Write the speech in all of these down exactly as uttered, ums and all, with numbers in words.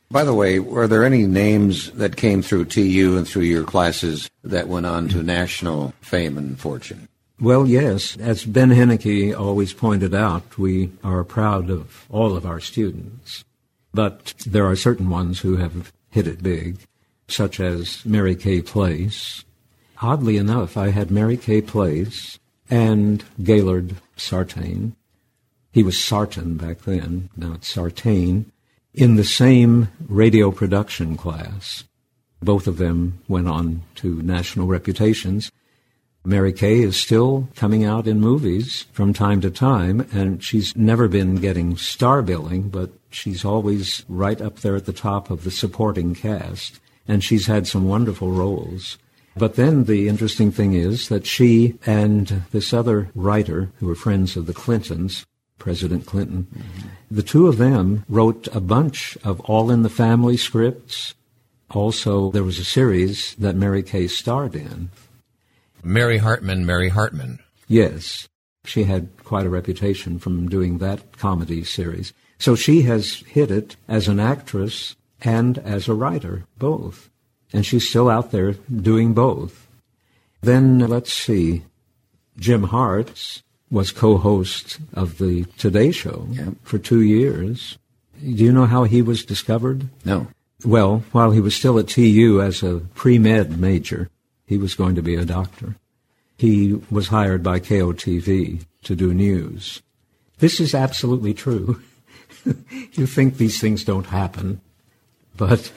By the way, were there any names that came through T U and through your classes that went on to national fame and fortune? Well, yes. As Ben Henneke always pointed out, we are proud of all of our students. But there are certain ones who have hit it big, such as Mary Kay Place. Oddly enough, I had Mary Kay Place and Gaylord Sartain. He was Sartain back then, now it's Sartain, in the same radio production class. Both of them went on to national reputations. Mary Kay is still coming out in movies from time to time, and she's never been getting star billing, but she's always right up there at the top of the supporting cast, and she's had some wonderful roles. But then the interesting thing is that she and this other writer, who were friends of the Clintons, President Clinton, mm-hmm. the two of them wrote a bunch of All in the Family scripts. Also, there was a series that Mary Kay starred in. Mary Hartman, Mary Hartman. Yes. She had quite a reputation from doing that comedy series. So she has hit it as an actress and as a writer, both. And she's still out there doing both. Then, let's see, Jim Hartz was co-host of the Today Show yep. for two years. Do you know how he was discovered? No. Well, while he was still at T U as a pre-med major, he was going to be a doctor. He was hired by K O T V to do news. This is absolutely true. You think these things don't happen, but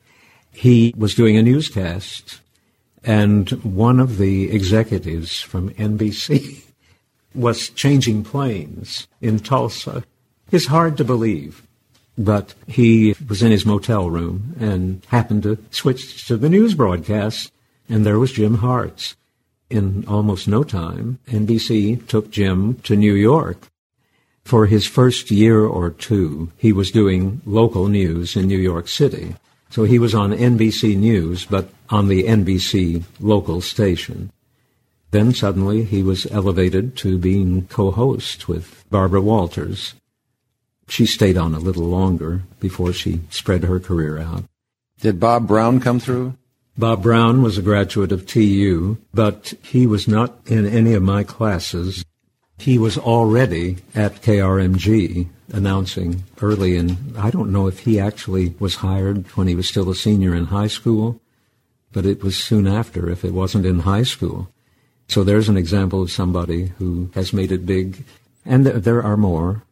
he was doing a newscast, and one of the executives from N B C was changing planes in Tulsa. It's hard to believe, but he was in his motel room and happened to switch to the news broadcast, and there was Jim Hartz. In almost no time, N B C took Jim to New York. For his first year or two, he was doing local news in New York City. So he was on N B C News, but on the N B C local station. Then suddenly he was elevated to being co-host with Barbara Walters. She stayed on a little longer before she spread her career out. Did Bob Brown come through? Bob Brown was a graduate of T U, but he was not in any of my classes. He was already at K R M G announcing early in, I don't know if he actually was hired when he was still a senior in high school, but it was soon after if it wasn't in high school. So there's an example of somebody who has made it big. And th- there are more.